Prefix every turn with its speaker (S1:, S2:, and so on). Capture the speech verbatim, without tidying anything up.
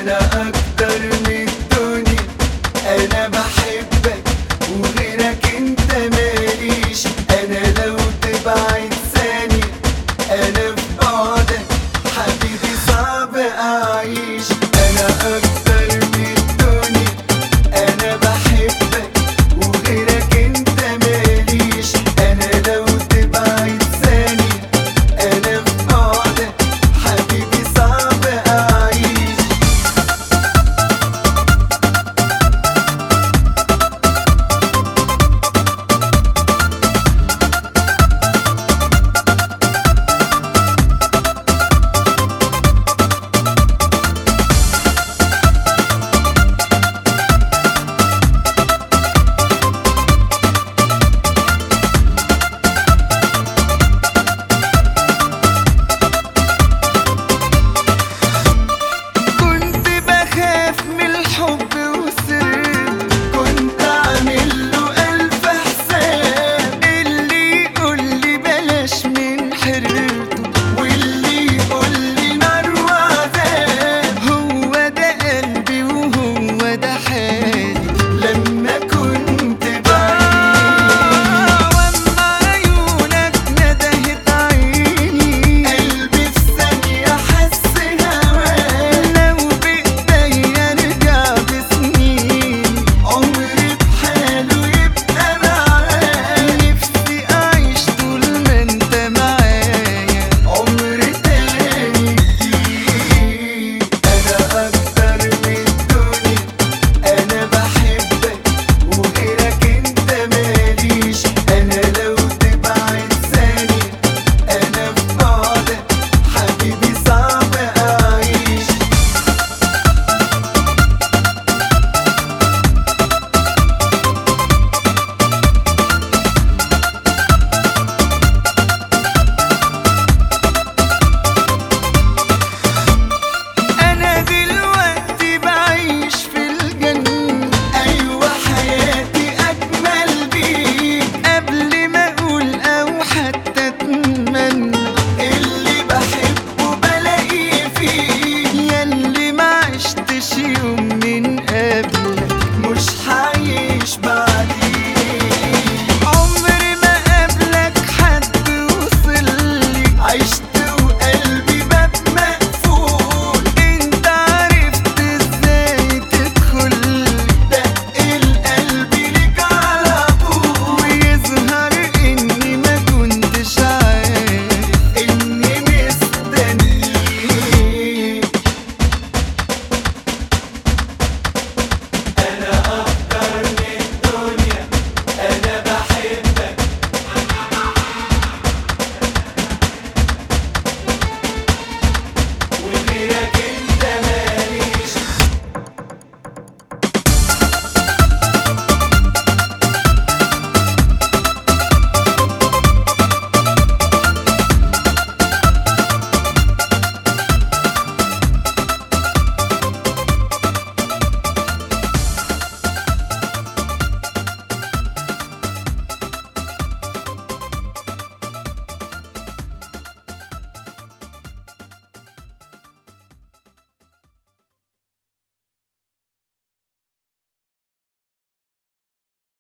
S1: انا اكتر من الدنيا، انا بحبك وغيرك انت ماليش. انا لو تبعد ثانية انا في بعدك حبيبي صعب اعيش. انا اكتر من الدنيا، انا بحبك وغيرك انت ماليش. انا لو تبعد ثانية انا في بعدك حبيبي صعب اعيش. كنت بخاف من الحب وسر، كنت عامل له ألف حساب. اللي يقولي بلاش من حرقته، واللي يقولي نار وعذاب. هو ده قلبي وهو ده حالي لما كنت بعيد. واما عيونك ندهت عيني قلبي في ثانية حس هواك. لو بإيديا ارجع بسنين عمري بحاله يبقى معاك. نفسي أعيش طول ما انت معايا عمر تاني جديد. أنا أكتر من الدنيا، أنا بحبك وغيرك انت ماليش. أنا لو تبعد ثانية أنا في بعدك حبيبي صعب أعيش. أنا دلوقتي بعيش في الجنة، أيوة حياتي أجمل بيك. قبل ما أقول أو حتى أتمنى اللي بحبه بلاقيه فيك. ياللي ما عشتش يوم من